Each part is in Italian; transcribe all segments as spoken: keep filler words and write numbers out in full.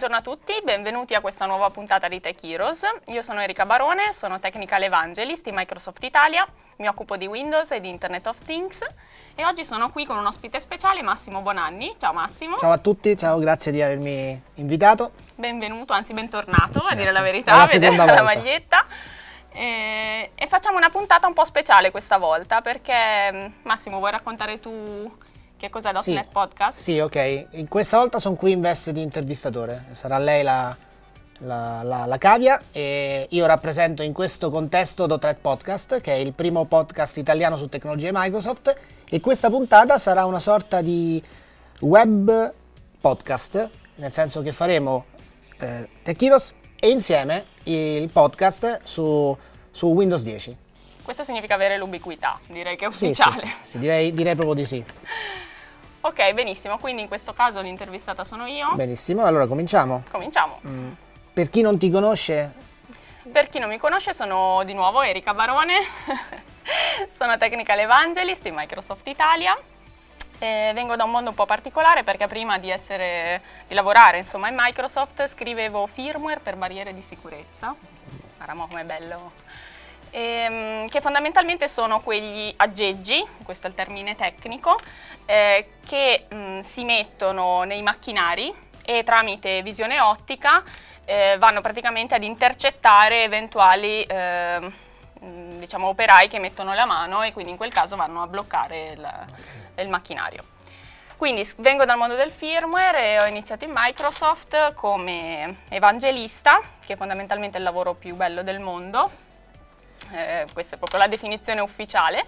buongiorno a tutti, benvenuti a questa nuova puntata di Tech Heroes. Io sono Erika Barone, sono Technical Evangelist in Microsoft Italia, mi occupo di Windows e di Internet of Things e oggi sono qui con un ospite speciale, Massimo Buonanni. Ciao Massimo. Ciao a tutti, ciao, grazie di avermi invitato. Benvenuto, anzi bentornato, a Grazie. dire la verità, Alla a vedere seconda la volta. maglietta. E, e facciamo una puntata un po' speciale questa volta perché, Massimo, vuoi raccontare tu che cos'è Sì. .NET Podcast? Sì, ok. In questa volta sono qui in veste di intervistatore. Sarà lei la, la, la, la cavia e io rappresento in questo contesto .NET Podcast, che è il primo podcast italiano su tecnologie Microsoft, e questa puntata sarà una sorta di web podcast, nel senso che faremo eh, Tech Heroes e insieme il podcast su, su Windows dieci. Questo significa avere l'ubiquità, direi che è Sì, ufficiale. sì, sì, sì, direi, direi proprio di sì. Ok, benissimo, quindi in questo caso l'intervistata sono io. Benissimo, allora cominciamo. Cominciamo. Mm. Per chi non ti conosce, Per chi non mi conosce sono di nuovo Erika Barone, sono Technical Evangelist in Microsoft Italia. E vengo da un mondo un po' particolare perché prima di, essere, di lavorare insomma, in Microsoft scrivevo firmware per barriere di sicurezza. Guarda com'è bello. E, che fondamentalmente sono quegli aggeggi, questo è il termine tecnico, eh, che mh, si mettono nei macchinari e tramite visione ottica eh, vanno praticamente ad intercettare eventuali eh, mh, diciamo, operai che mettono la mano e quindi in quel caso vanno a bloccare il, il macchinario. Quindi vengo dal mondo del firmware e ho iniziato in Microsoft come evangelista, che è fondamentalmente il lavoro più bello del mondo. Eh, questa è proprio la definizione ufficiale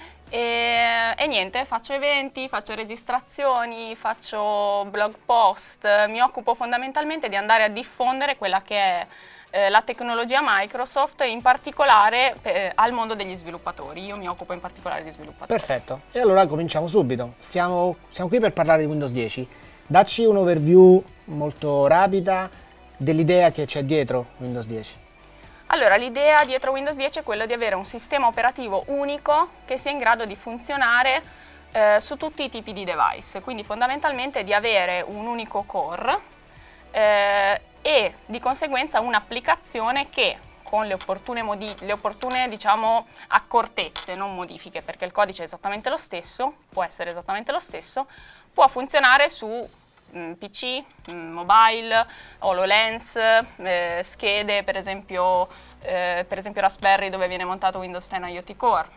e, e niente, faccio eventi, faccio registrazioni, faccio blog post, mi occupo fondamentalmente di andare a diffondere quella che è eh, la tecnologia Microsoft, in particolare eh, al mondo degli sviluppatori. Io mi occupo in particolare di sviluppatori. perfetto. E allora cominciamo subito. Siamo, siamo qui per parlare di Windows dieci. Dacci un overview molto rapida dell'idea che c'è dietro Windows dieci. Allora, l'idea dietro Windows dieci è quella di avere un sistema operativo unico che sia in grado di funzionare eh, su tutti i tipi di device, quindi fondamentalmente di avere un unico core eh, e di conseguenza un'applicazione che con le opportune, modi- le opportune diciamo, accortezze, non modifiche, perché il codice è esattamente lo stesso, può essere esattamente lo stesso, può funzionare su P C, mobile, HoloLens, eh, schede, per esempio, eh, per esempio Raspberry dove viene montato Windows dieci IoT Core.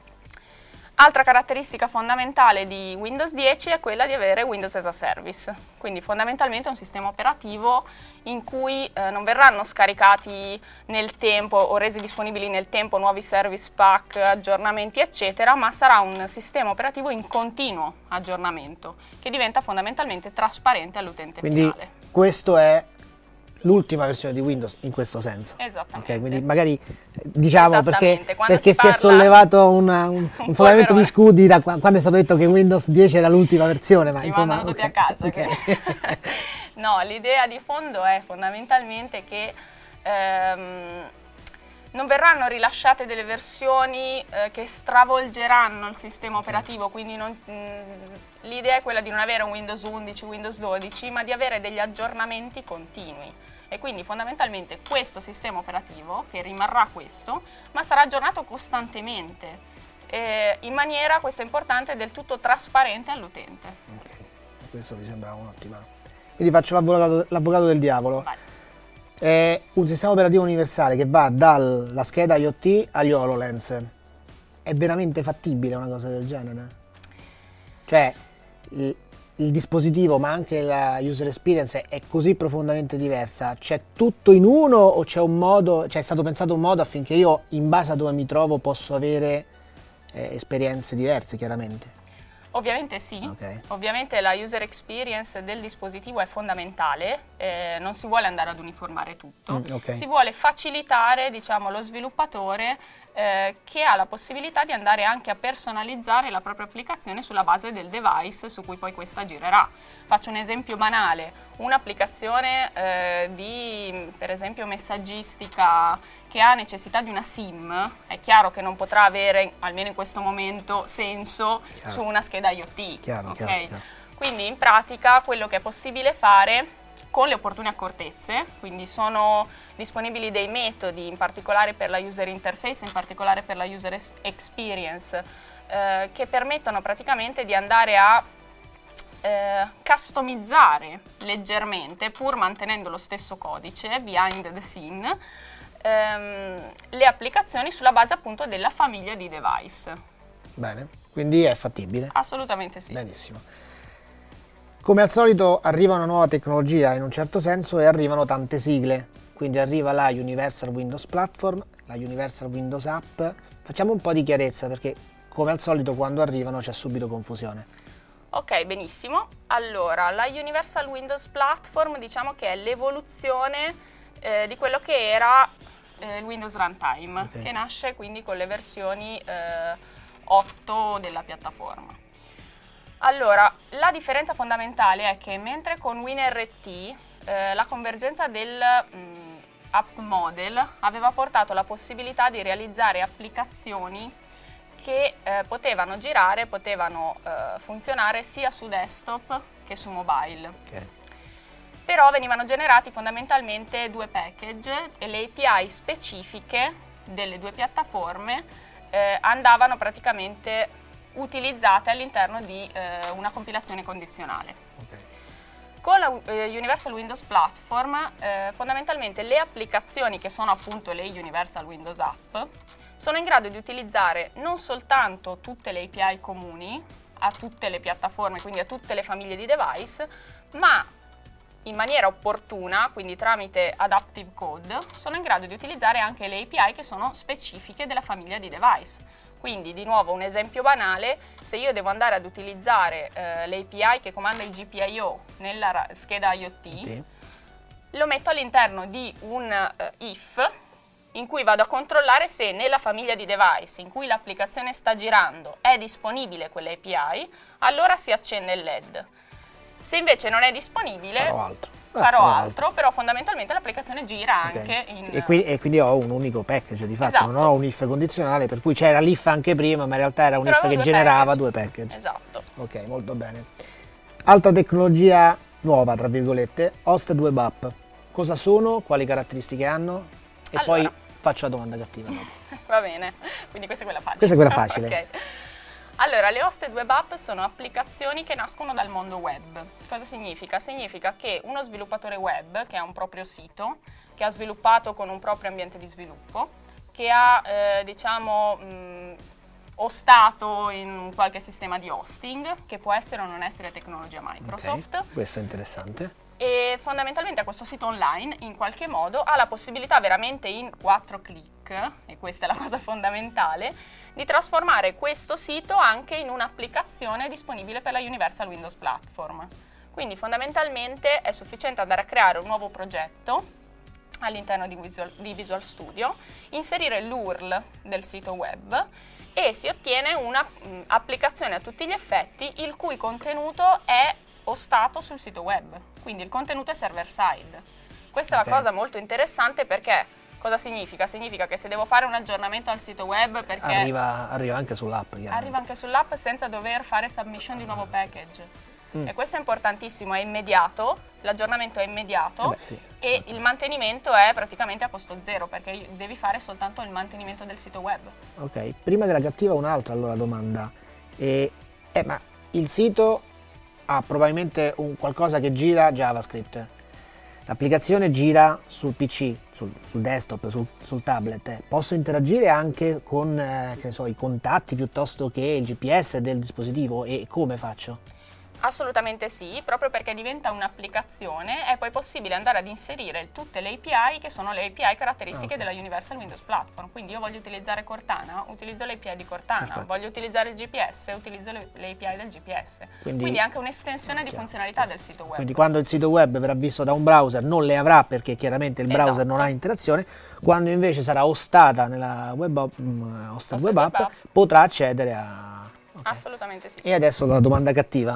Altra caratteristica fondamentale di Windows dieci è quella di avere Windows as a Service, quindi fondamentalmente è un sistema operativo in cui eh, non verranno scaricati nel tempo o resi disponibili nel tempo nuovi service pack, aggiornamenti eccetera, ma sarà un sistema operativo in continuo aggiornamento che diventa fondamentalmente trasparente all'utente Quindi finale. questo è l'ultima versione di Windows in questo senso. Esattamente. Ok, quindi magari eh, diciamo perché, Esattamente, quando perché si si, è parla- sollevato una- un, un Un sollevamento di polverone. scudi da qua- quando è stato detto che Windows dieci era l'ultima versione. Ma Ci insomma, mandano tutti ok, a casa. ok. che- no, l'idea di fondo è fondamentalmente che ehm, non verranno rilasciate delle versioni eh, che stravolgeranno il sistema operativo, quindi non- mh, l'idea è quella di non avere un Windows undici, Windows dodici, ma di avere degli aggiornamenti continui. E quindi fondamentalmente questo sistema operativo, che rimarrà questo, ma sarà aggiornato costantemente, eh, in maniera, questo è importante, del tutto trasparente all'utente. Ok, questo mi sembra un'ottima. Quindi faccio l'avvocato, l'avvocato del diavolo. Vai. È un sistema operativo universale che va dalla scheda IoT agli HoloLens. È veramente fattibile una cosa del genere? Cioè, il, il dispositivo ma anche la user experience è così profondamente diversa? C'è tutto in uno o c'è un modo, cioè è stato pensato un modo affinché io, in base a dove mi trovo, posso avere eh, esperienze diverse, chiaramente? Ovviamente sì, Ok. ovviamente la user experience del dispositivo è fondamentale, eh, non si vuole andare ad uniformare tutto, Mm, ok. si vuole facilitare diciamo, lo sviluppatore eh, che ha la possibilità di andare anche a personalizzare la propria applicazione sulla base del device su cui poi questa girerà. Faccio un esempio banale, un'applicazione eh, di per esempio messaggistica che ha necessità di una SIM, è chiaro che non potrà avere, almeno in questo momento, senso Chiaro. su una scheda IoT. Chiaro, ok? chiaro, chiaro. Quindi in pratica quello che è possibile fare con le opportune accortezze, quindi sono disponibili dei metodi, in particolare per la user interface, in particolare per la user experience, eh, che permettono praticamente di andare a eh, customizzare leggermente, pur mantenendo lo stesso codice, behind the scene, ehm, le applicazioni sulla base appunto della famiglia di device. Bene, quindi è fattibile? Assolutamente sì. Benissimo. Come al solito arriva una nuova tecnologia in un certo senso e arrivano tante sigle, quindi arriva la Universal Windows Platform, la Universal Windows App. Facciamo un po' di chiarezza perché come al solito quando arrivano c'è subito confusione. Ok, benissimo. Allora, la Universal Windows Platform diciamo che è l'evoluzione eh, di quello che era eh, il Windows Runtime, okay, che nasce quindi con le versioni eh, otto della piattaforma. Allora, la differenza fondamentale è che mentre con WinRT eh, la convergenza del mh, app model aveva portato la possibilità di realizzare applicazioni che eh, potevano girare, potevano eh, funzionare sia su desktop che su mobile. Okay. Però venivano generati fondamentalmente due package e le A P I specifiche delle due piattaforme eh, andavano praticamente utilizzate all'interno di eh, una compilazione condizionale. Okay. Con la eh, Universal Windows Platform eh, fondamentalmente le applicazioni che sono appunto le Universal Windows App sono in grado di utilizzare non soltanto tutte le A P I comuni a tutte le piattaforme, quindi a tutte le famiglie di device, ma in maniera opportuna, quindi tramite Adaptive Code, sono in grado di utilizzare anche le A P I che sono specifiche della famiglia di device. Quindi, di nuovo, un esempio banale, se io devo andare ad utilizzare eh, l'A P I che comanda il G P I O nella scheda IoT, okay, lo metto all'interno di un uh, if, in cui vado a controllare se nella famiglia di device in cui l'applicazione sta girando è disponibile quell'A P I, allora si accende il L E D. Se invece non è disponibile, farò altro. farò ah, farò altro, altro, però fondamentalmente l'applicazione gira anche okay, in... E quindi, e quindi ho un unico package di fatto, esatto, non ho un if condizionale, per cui c'era l'if anche prima, ma in realtà era un però if che due generava package. due package. Esatto. Ok, molto bene. Altra tecnologia nuova, tra virgolette, Hosted Web App. Cosa sono, quali caratteristiche hanno? E allora, poi faccio la domanda cattiva. Va bene, quindi questa è quella facile. Questa è quella facile. Okay. Allora, le hosted web app sono applicazioni che nascono dal mondo web. Cosa significa? Significa che uno sviluppatore web, che ha un proprio sito, che ha sviluppato con un proprio ambiente di sviluppo, che ha, eh, diciamo, mh, hostato in qualche sistema di hosting, che può essere o non essere tecnologia Microsoft. Okay, questo è interessante. E fondamentalmente a questo sito online, in qualche modo, ha la possibilità veramente in quattro clic, e questa è la cosa fondamentale, di trasformare questo sito anche in un'applicazione disponibile per la Universal Windows Platform. Quindi fondamentalmente è sufficiente andare a creare un nuovo progetto all'interno di Visual, di Visual Studio, inserire l'U R L del sito web e si ottiene un'applicazione a tutti gli effetti il cui contenuto è hostato sul sito web, quindi il contenuto è server side. Questa okay. è una cosa molto interessante perché cosa significa? Significa che se devo fare un aggiornamento al sito web perché arriva, arriva anche sull'app arriva anche sull'app senza dover fare submission di un nuovo package mm. e questo è importantissimo, è immediato, l'aggiornamento è immediato eh beh, sì. e okay. il mantenimento è praticamente a costo zero perché devi fare soltanto il mantenimento del sito web. Ok, prima della cattiva un'altra allora domanda e, eh, ma il sito ha probabilmente un qualcosa che gira JavaScript, l'applicazione gira sul P C, sul, sul desktop, sul, sul tablet, eh. posso interagire anche con eh, che ne so, i contatti piuttosto che il G P S del dispositivo e come faccio? Assolutamente sì, proprio perché diventa un'applicazione è poi possibile andare ad inserire tutte le A P I che sono le A P I caratteristiche okay. della Universal Windows Platform. Quindi io voglio utilizzare Cortana, utilizzo le A P I di Cortana, Perfetto. voglio utilizzare il G P S, utilizzo le, le A P I del G P S. Quindi, Quindi è anche un'estensione di funzionalità del sito web. Quindi quando il sito web verrà visto da un browser non le avrà perché chiaramente il browser esatto. non ha interazione, quando invece sarà hostata nella web, um, hosted web, web app, app potrà accedere a... Okay. Assolutamente sì. E adesso la domanda cattiva.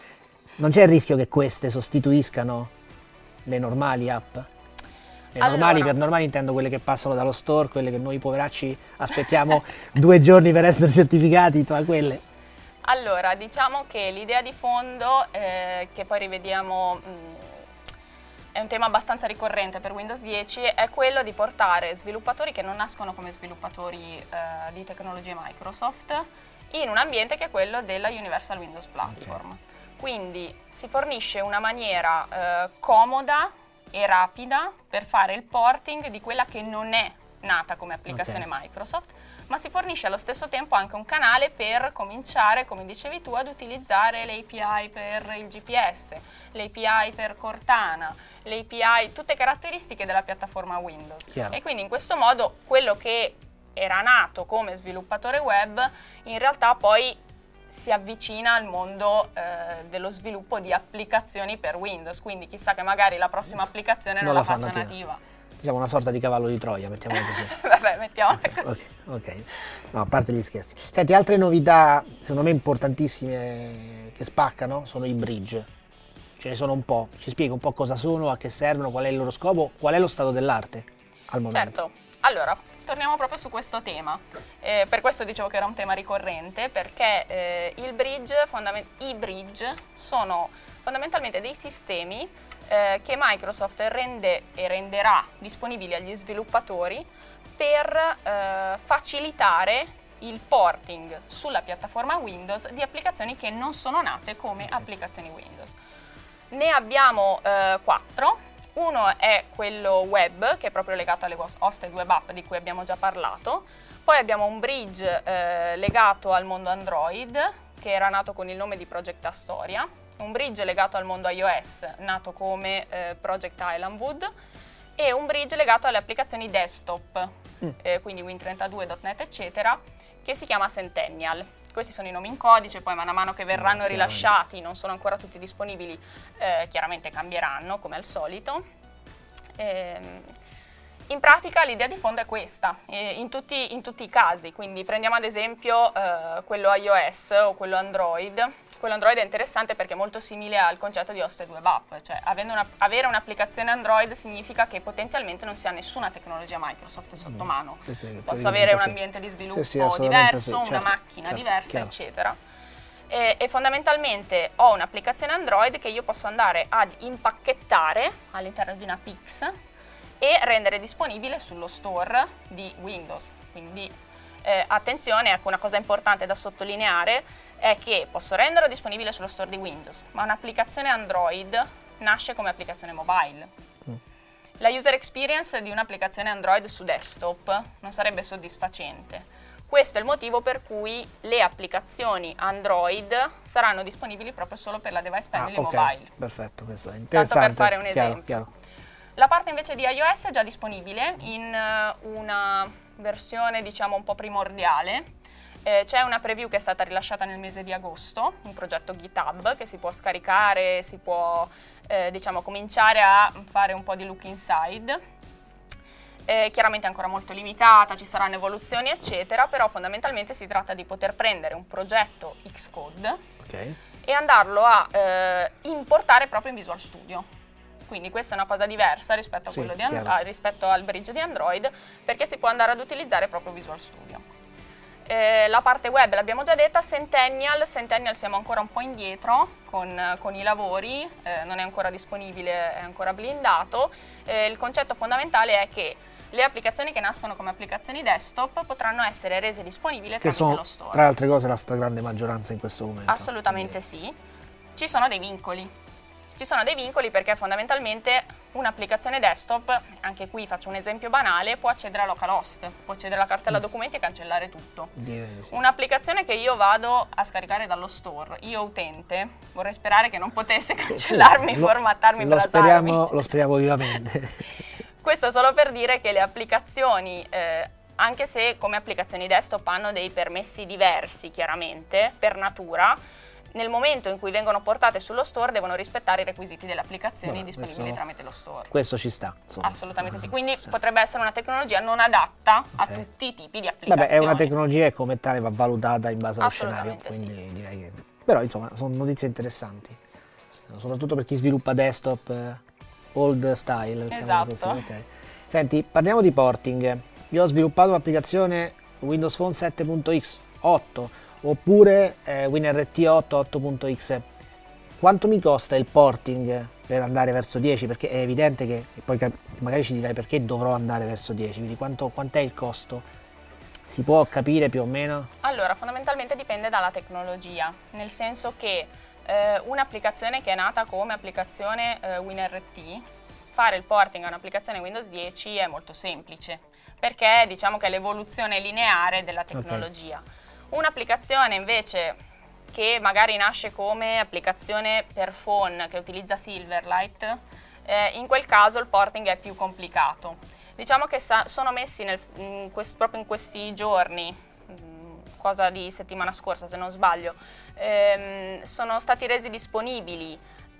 Non c'è il rischio che queste sostituiscano le normali app? Le allora, normali, per normali intendo quelle che passano dallo store, quelle che noi poveracci aspettiamo due giorni per essere certificati, insomma quelle. Allora, diciamo che l'idea di fondo, eh, che poi rivediamo mh, è un tema abbastanza ricorrente per Windows dieci, è quello di portare sviluppatori che non nascono come sviluppatori eh, di tecnologie Microsoft in un ambiente che è quello della Universal Windows Platform. Okay. Quindi si fornisce una maniera eh, comoda e rapida per fare il porting di quella che non è nata come applicazione okay. Microsoft, ma si fornisce allo stesso tempo anche un canale per cominciare, come dicevi tu, ad utilizzare l'A P I per il G P S, l'A P I per Cortana, l'A P I, tutte caratteristiche della piattaforma Windows. Chiaro. E quindi in questo modo quello che era nato come sviluppatore web in realtà poi si avvicina al mondo eh, dello sviluppo di applicazioni per Windows, quindi chissà che magari la prossima applicazione non, non la, la faccia nativa. nativa. Diciamo una sorta di cavallo di Troia, mettiamola così. Vabbè, mettiamola così. Ok, ok. No, a parte gli scherzi. Senti, altre novità, secondo me importantissime, che spaccano, sono i bridge. Ce ne sono un po'. Ci spieghi un po' cosa sono, a che servono, qual è il loro scopo, qual è lo stato dell'arte al momento? Certo. Allora, torniamo proprio su questo tema. Eh, per questo dicevo che era un tema ricorrente, perché eh, il bridge, fondament- i bridge sono fondamentalmente dei sistemi eh, che Microsoft rende e renderà disponibili agli sviluppatori per eh, facilitare il porting sulla piattaforma Windows di applicazioni che non sono nate come applicazioni Windows. Ne abbiamo eh, quattro. Uno è quello web, che è proprio legato alle hosted web app di cui abbiamo già parlato. Poi abbiamo un bridge eh, legato al mondo Android, che era nato con il nome di Project Astoria. Un bridge legato al mondo iOS, nato come eh, Project Islandwood. E un bridge legato alle applicazioni desktop, mm. eh, quindi Win trentadue, .punto net, eccetera, che si chiama Centennial. Questi sono i nomi in codice, poi man mano che verranno no, rilasciati, non sono ancora tutti disponibili, eh, chiaramente cambieranno come al solito. Ehm, in pratica l'idea di fondo è questa, eh, in, tutti, in tutti i casi, quindi prendiamo ad esempio eh, quello iOS o quello Android. Quello Android è interessante perché è molto simile al concetto di hosted web app, cioè avendo una, avere un'applicazione Android significa che potenzialmente non si ha nessuna tecnologia Microsoft sotto mm. mano. Okay, Posso avere un ambiente di sviluppo sì, sì, diverso, sì, certo, una macchina certo, diversa, chiaro. eccetera. E, e fondamentalmente ho un'applicazione Android che io posso andare ad impacchettare all'interno di una Pix e rendere disponibile sullo store di Windows. Quindi eh, attenzione, ecco, una cosa importante da sottolineare è che posso renderlo disponibile sullo store di Windows, ma un'applicazione Android nasce come applicazione mobile. Mm. La user experience di un'applicazione Android su desktop non sarebbe soddisfacente. Questo è il motivo per cui le applicazioni Android saranno disponibili proprio solo per la device family ah, okay. mobile. Perfetto, questo è interessante. Tanto per fare un chiaro, esempio. Chiaro. La parte invece di iOS è già disponibile in uh, una versione diciamo un po' primordiale. Eh, c'è una preview che è stata rilasciata nel mese di agosto, un progetto GitHub che si può scaricare, si può eh, diciamo cominciare a fare un po' di look inside. Eh, chiaramente è ancora molto limitata, ci saranno evoluzioni eccetera, però fondamentalmente si tratta di poter prendere un progetto Xcode okay. e andarlo a eh, importare proprio in Visual Studio. Quindi questa è una cosa diversa rispetto, a sì, quello di And- a, rispetto al bridge di Android, perché si può andare ad utilizzare proprio Visual Studio. Eh, la parte web l'abbiamo già detta. Centennial, Centennial siamo ancora un po' indietro con, con i lavori, eh, non è ancora disponibile, è ancora blindato. Eh, il concetto fondamentale è che le applicazioni che nascono come applicazioni desktop potranno essere rese disponibili che tramite sono, lo store. Tra le altre cose, la stragrande maggioranza in questo momento. Assolutamente quindi. Sì. Ci sono dei vincoli. Ci sono dei vincoli perché fondamentalmente un'applicazione desktop, anche qui faccio un esempio banale, può accedere a localhost, può accedere alla cartella mm. documenti e cancellare tutto. Direi sì. Un'applicazione che io vado a scaricare dallo store, io utente, vorrei sperare che non potesse cancellarmi, sì, sì. formattarmi, lo, lo speriamo, lo speriamo vivamente. Questo solo per dire che le applicazioni, eh, anche se come applicazioni desktop hanno dei permessi diversi chiaramente, per natura, nel momento in cui vengono portate sullo store devono rispettare i requisiti delle applicazioni Beh, disponibili questo, tramite lo store. Questo ci sta. Insomma. Assolutamente sì, quindi sì. potrebbe essere una tecnologia non adatta okay. a tutti i tipi di applicazioni. Vabbè, è una tecnologia e come tale va valutata in base allo scenario, quindi sì. direi che... Però insomma sono notizie interessanti, soprattutto per chi sviluppa desktop eh, old style. Esatto. Okay. Senti, parliamo di porting. Io ho sviluppato un'applicazione Windows Phone sette punto x otto oppure eh, WinRT otto otto punto x. quanto mi costa il porting per andare verso dieci? Perché è evidente che, e poi cap- magari ci dirai perché dovrò andare verso dieci, quindi quanto, quant'è il costo? Si può capire più o meno? Allora, fondamentalmente dipende dalla tecnologia, nel senso che eh, un'applicazione che è nata come applicazione eh, WinRT, fare il porting a un'applicazione Windows dieci è molto semplice, perché diciamo che è l'evoluzione lineare della tecnologia. Okay. Un'applicazione invece che magari nasce come applicazione per phone che utilizza Silverlight, eh, in quel caso il porting è più complicato. Diciamo che sa- sono messi nel, in quest- proprio in questi giorni, mh, cosa di settimana scorsa se non sbaglio, ehm, sono stati resi disponibili,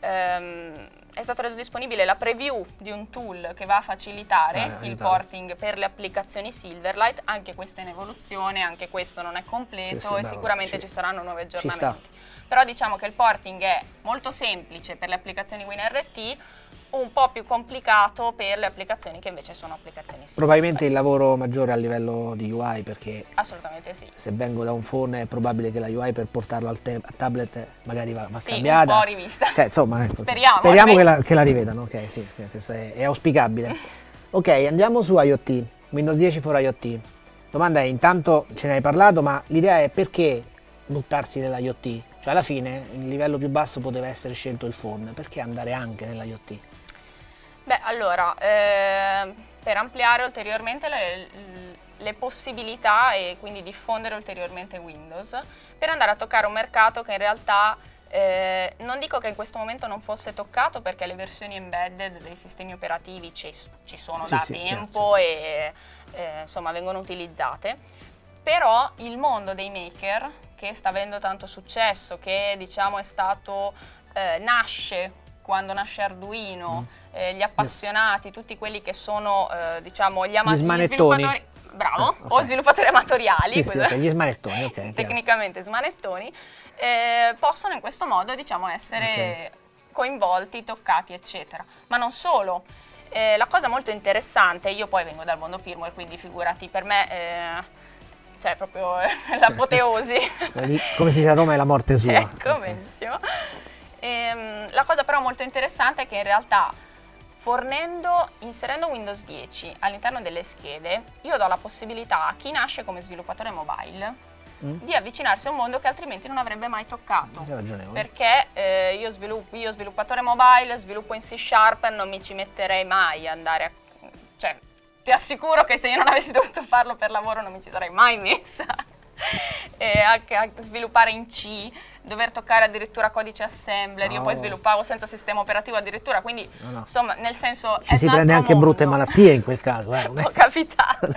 ehm, è stato reso disponibile la preview di un tool che va a facilitare eh, il porting per le applicazioni Silverlight. Anche questa è in evoluzione, anche questo non è completo, sì, sì, e bravo, sicuramente ci, ci saranno nuovi aggiornamenti. Però diciamo che il porting è molto semplice per le applicazioni WinRT, un po' più complicato per le applicazioni che invece sono applicazioni Silverlight. Probabilmente il lavoro maggiore a livello di U I, perché assolutamente sì. Se vengo da un phone è probabile che la U I per portarlo al, te- al tablet magari va, va sì, cambiata. un po' rivista. Cioè, insomma, ecco, speriamo, speriamo che la, che la rivedano, ok, sì, questo è, è auspicabile. Ok, andiamo su IoT, Windows dieci for IoT. Domanda è, intanto ce ne hai parlato, ma l'idea è perché buttarsi nell'IoT? Cioè alla fine il livello più basso poteva essere scelto il phone, perché andare anche nell'IoT? Beh, allora, eh, per ampliare ulteriormente le, le possibilità e quindi diffondere ulteriormente Windows, per andare a toccare un mercato che in realtà, eh, non dico che in questo momento non fosse toccato, perché le versioni embedded dei sistemi operativi ci, ci sono sì, da sì, tempo chiaro, e eh, insomma vengono utilizzate, però il mondo dei maker, che sta avendo tanto successo, che diciamo è stato, eh, nasce quando nasce Arduino, mm. eh, gli appassionati, tutti quelli che sono, eh, diciamo, gli, ama- gli, gli sviluppatori, bravo, ah, okay. o sviluppatori amatoriali, sì, sì, okay, gli smanettoni, okay, tecnicamente smanettoni, eh, possono in questo modo, diciamo, essere okay. coinvolti, toccati, eccetera. Ma non solo. Eh, la cosa molto interessante, io poi vengo dal mondo firmware, quindi figurati, per me, eh, cioè proprio l'apoteosi. Come si dice a Roma, è la morte sua. Ecco, okay. benissimo. Ehm, la cosa però molto interessante è che in realtà fornendo, inserendo Windows dieci all'interno delle schede, io do la possibilità a chi nasce come sviluppatore mobile mm. di avvicinarsi a un mondo che altrimenti non avrebbe mai toccato. Perché eh, io, sviluppo, io sviluppatore mobile, sviluppo in C Sharp, non mi ci metterei mai a andare a... Cioè, ti assicuro che se io non avessi dovuto farlo per lavoro non mi ci sarei mai messa e a, a sviluppare in C, dover toccare addirittura codice assembler, no. Io poi sviluppavo senza sistema operativo addirittura, quindi no, no. insomma nel senso ci si prende anche mondo. Brutte malattie in quel caso, eh, può capitare.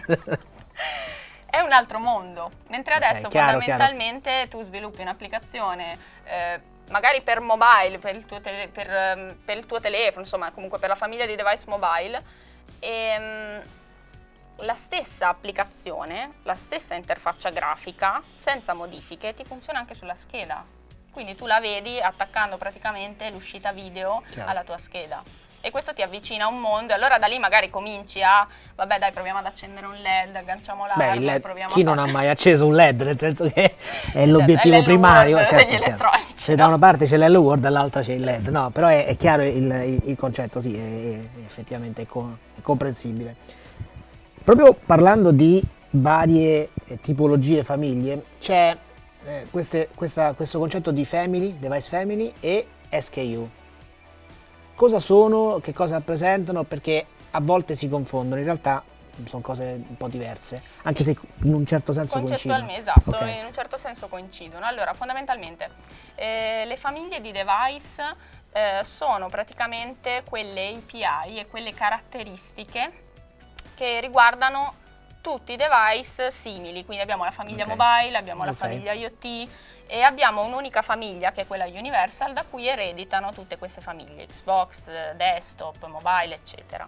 È un altro mondo, mentre adesso okay, chiaro, fondamentalmente chiaro. Tu sviluppi un'applicazione eh, magari per mobile, per il, tuo tele, per, per il tuo telefono, insomma comunque per la famiglia di device mobile, e mh, la stessa applicazione, la stessa interfaccia grafica, senza modifiche, ti funziona anche sulla scheda. Quindi tu la vedi attaccando praticamente l'uscita video Chiaro. alla tua scheda. E questo ti avvicina a un mondo, e allora da lì magari cominci a, vabbè dai, proviamo ad accendere un LED, agganciamo l'arma, Beh, LED, proviamo chi a non ha mai acceso un LED, nel senso che è l'obiettivo certo, è primario. Certo, degli elettronici. Se no? da una parte c'è l'L U R, dall'altra c'è il LED, no, però è, è chiaro il, il, il concetto, sì, è, è, effettivamente è, co- è comprensibile. Proprio parlando di varie eh, tipologie famiglie, c'è eh, queste, questa, questo concetto di family, device family e S K U. Cosa sono, che cosa rappresentano? Perché a volte si confondono, in realtà sono cose un po' diverse, anche sì. se in un certo senso coincidono. Esatto, okay. in un certo senso coincidono. Allora, fondamentalmente eh, le famiglie di device eh, sono praticamente quelle A P I e quelle caratteristiche che riguardano tutti i device simili, quindi abbiamo la famiglia okay. mobile, abbiamo okay. la famiglia IoT e abbiamo un'unica famiglia che è quella Universal da cui ereditano tutte queste famiglie, Xbox, desktop, mobile, eccetera.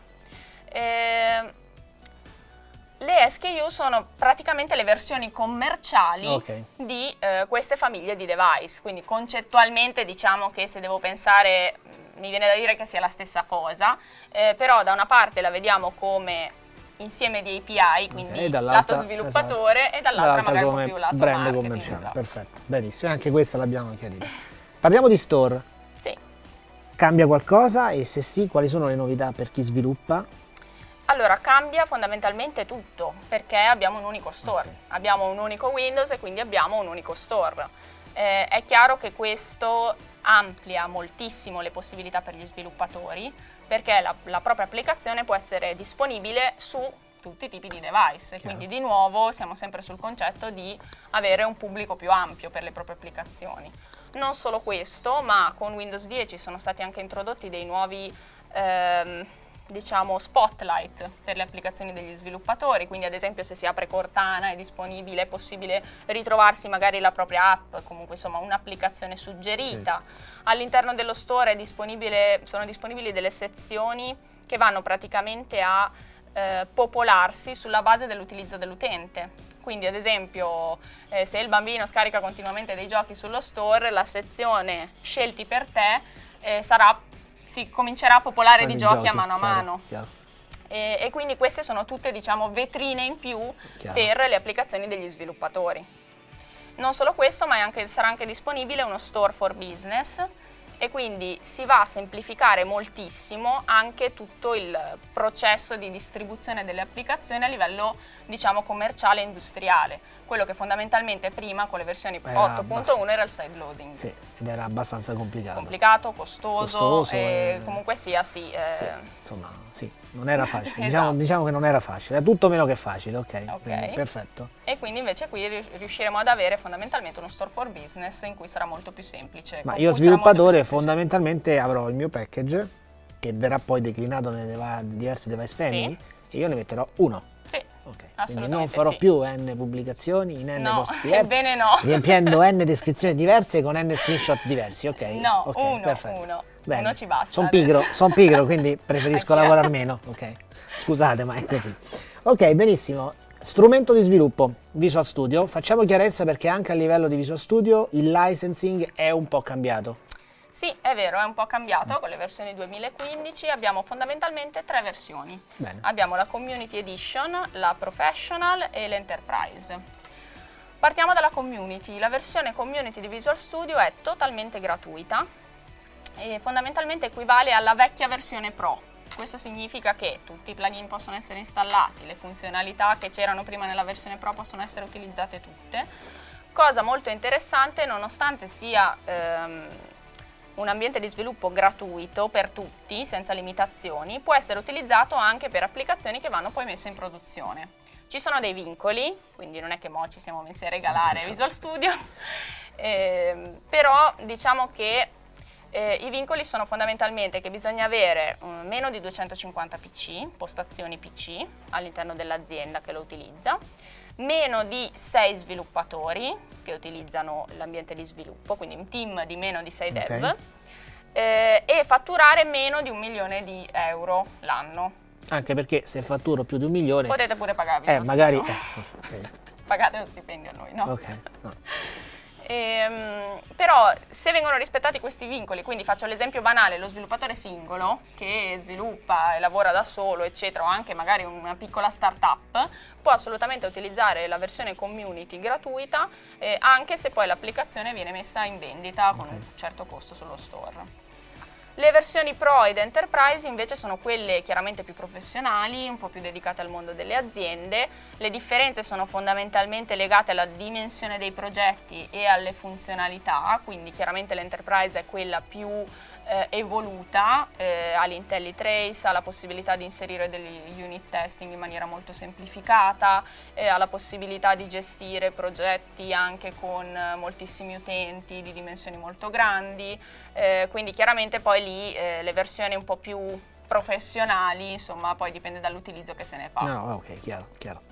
E le S K U sono praticamente le versioni commerciali okay. di eh, queste famiglie di device, quindi concettualmente diciamo che se devo pensare, mi viene da dire che sia la stessa cosa, eh, però da una parte la vediamo come insieme di A P I, quindi okay, lato sviluppatore esatto. e dall'altra, dall'altra magari un po' più lato brand marketing, commerciale. Esatto. Perfetto, benissimo, anche questa l'abbiamo chiarita. Parliamo di store. Sì. cambia qualcosa e se sì, quali sono le novità per chi sviluppa? Allora, cambia fondamentalmente tutto, perché abbiamo un unico store, Okay. abbiamo un unico Windows e quindi abbiamo un unico store. Eh, è chiaro che questo amplia moltissimo le possibilità per gli sviluppatori, perché la, la propria applicazione può essere disponibile su tutti i tipi di device, e Chiaro. quindi di nuovo siamo sempre sul concetto di avere un pubblico più ampio per le proprie applicazioni. Non solo questo, ma con Windows dieci sono stati anche introdotti dei nuovi ehm, diciamo spotlight per le applicazioni degli sviluppatori, quindi ad esempio se si apre Cortana è disponibile, è possibile ritrovarsi magari la propria app, comunque insomma un'applicazione suggerita. All'interno dello store è disponibile, sono disponibili delle sezioni che vanno praticamente a eh, popolarsi sulla base dell'utilizzo dell'utente. Quindi ad esempio eh, se il bambino scarica continuamente dei giochi sullo store, la sezione scelti per te eh, sarà si comincerà a popolare di giochi, giochi a mano a chiaro, mano. Chiaro. E, e quindi queste sono tutte, diciamo, vetrine in più Chiaro. per le applicazioni degli sviluppatori. Non solo questo, ma è anche, sarà anche disponibile uno store for business, e quindi si va a semplificare moltissimo anche tutto il processo di distribuzione delle applicazioni a livello, diciamo, commerciale e industriale. Quello che fondamentalmente prima con le versioni otto punto uno era il side loading. Sì, ed era abbastanza complicato. Complicato, costoso, Costoso, e eh, comunque sia sì. Eh, sì, insomma, sì, non era facile. Esatto. diciamo, diciamo che non era facile, era tutto meno che facile, ok? Ok. Quindi, perfetto. E quindi invece qui ri- riusciremo ad avere fondamentalmente uno store for business in cui sarà molto più semplice. Ma con io cui sarà molto più sviluppatore semplice. fondamentalmente avrò il mio package che verrà poi declinato nelle va- diverse device family e io ne metterò uno. Sì, Ok, quindi assolutamente non farò sì. più n pubblicazioni in n No, post diversi, ebbene no. riempiendo n descrizioni diverse con n screenshot diversi, ok? No, Ok, uno, perfetto. uno. Bene. Uno ci basta Sono adesso. pigro, son pigro, quindi preferisco Anch'io. lavorare meno, ok? Scusate, ma è così. Ok, benissimo. Strumento di sviluppo, Visual Studio. Facciamo chiarezza perché anche a livello di Visual Studio il licensing è un po' cambiato. Sì, è vero, è un po' cambiato con le versioni duemilaquindici, abbiamo fondamentalmente tre versioni. Bene. Abbiamo la Community Edition, la Professional e l'Enterprise. Partiamo dalla Community. La versione Community di Visual Studio è totalmente gratuita e fondamentalmente equivale alla vecchia versione Pro. Questo significa che tutti i plugin possono essere installati, le funzionalità che c'erano prima nella versione Pro possono essere utilizzate tutte. Cosa molto interessante, nonostante sia ehm, un ambiente di sviluppo gratuito per tutti, senza limitazioni, può essere utilizzato anche per applicazioni che vanno poi messe in produzione. Ci sono dei vincoli, quindi non è che mo ci siamo messi a regalare Visual Studio, eh, però diciamo che eh, i vincoli sono fondamentalmente che bisogna avere um, meno di duecentocinquanta P C, postazioni P C all'interno dell'azienda che lo utilizza, meno di sei sviluppatori che utilizzano l'ambiente di sviluppo, quindi un team di meno di sei dev, Ok. eh, e fatturare meno di un milione di euro l'anno. Anche perché se fatturo più di un milione, Potete pure pagarvi eh, lo magari... stipendio. eh, Pagate lo stipendio a noi, no? ok, no. Ehm, però se vengono rispettati questi vincoli, quindi faccio l'esempio banale, lo sviluppatore singolo che sviluppa e lavora da solo, eccetera, o anche magari una piccola startup, può assolutamente utilizzare la versione community gratuita, eh, anche se poi l'applicazione viene messa in vendita con un certo costo sullo store. Le versioni Pro ed Enterprise invece sono quelle chiaramente più professionali, un po' più dedicate al mondo delle aziende. Le differenze sono fondamentalmente legate alla dimensione dei progetti e alle funzionalità, quindi chiaramente l'Enterprise è quella più eh, evoluta, eh, ha l'IntelliTrace, ha la possibilità di inserire degli unit testing in maniera molto semplificata, eh, ha la possibilità di gestire progetti anche con eh, moltissimi utenti di dimensioni molto grandi, eh, quindi chiaramente poi lì eh, le versioni un po' più professionali, insomma, poi dipende dall'utilizzo che se ne fa. No, no, ok, chiaro, chiaro.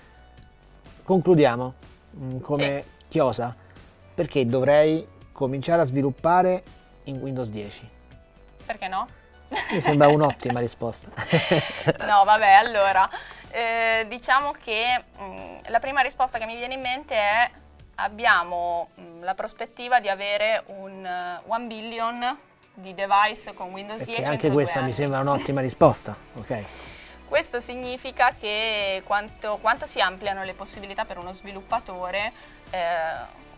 Concludiamo mm, come chiosa, perché dovrei cominciare a sviluppare in Windows dieci? Perché no? Mi sembra un'ottima risposta. No, vabbè, allora, eh, diciamo che mh, la prima risposta che mi viene in mente è abbiamo mh, la prospettiva di avere un uh, one billion di device con Windows Perché dieci anche entro due questa mi anni. sembra un'ottima risposta, ok? Questo significa che quanto, quanto si ampliano le possibilità per uno sviluppatore, eh,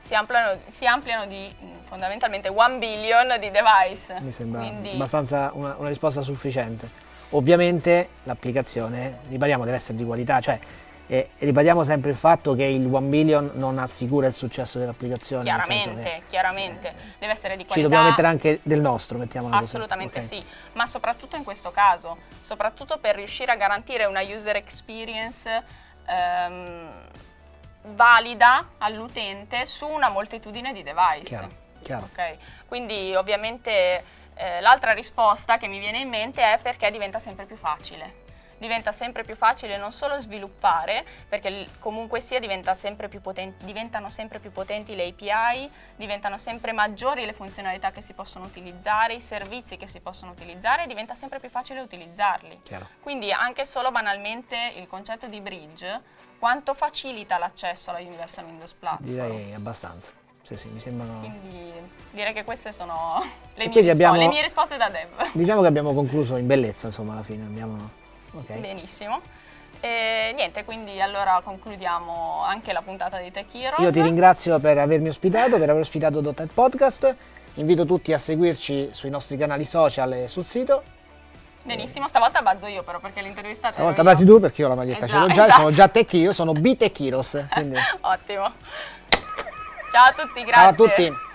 si ampliano, si ampliano di mh, fondamentalmente one billion di device. Mi sembra Quindi, abbastanza una, una risposta sufficiente. Ovviamente l'applicazione, ribadiamo, deve essere di qualità, cioè eh, ribadiamo sempre il fatto che il one billion non assicura il successo dell'applicazione. chiaramente, che, chiaramente, deve essere di qualità. Ci dobbiamo mettere anche del nostro, mettiamolo così. Assolutamente Okay. sì, ma soprattutto in questo caso, soprattutto per riuscire a garantire una user experience ehm, valida all'utente su una moltitudine di device. Chiaro, chiaro. Ok, quindi ovviamente eh, l'altra risposta che mi viene in mente è perché diventa sempre più facile. Diventa sempre più facile non solo sviluppare, perché l- comunque sia diventa sempre più potenti, diventano sempre più potenti le A P I, diventano sempre maggiori le funzionalità che si possono utilizzare, i servizi che si possono utilizzare, e diventa sempre più facile utilizzarli. Chiaro. Quindi anche solo banalmente il concetto di bridge, quanto facilita l'accesso alla Universal Windows Platform? Direi abbastanza. Sì, sì, mi sembrano. Quindi direi che queste sono le, mie, quindi rispo- abbiamo- le mie risposte da dev. Diciamo che abbiamo concluso in bellezza, insomma, alla fine. Abbiamo. Ok. Benissimo. E niente, quindi allora concludiamo anche la puntata di Tech Heroes. Io ti ringrazio per avermi ospitato, per aver ospitato .dot net Podcast. Invito tutti a seguirci sui nostri canali social e sul sito. Benissimo, stavolta bazzo io però perché l'intervista Stavolta basi tu perché io la maglietta Eh ce l'ho già, già, esatto. sono già Tech, io sono B Tech Heroes. Quindi. Ottimo. Ciao a tutti, grazie. Ciao a tutti.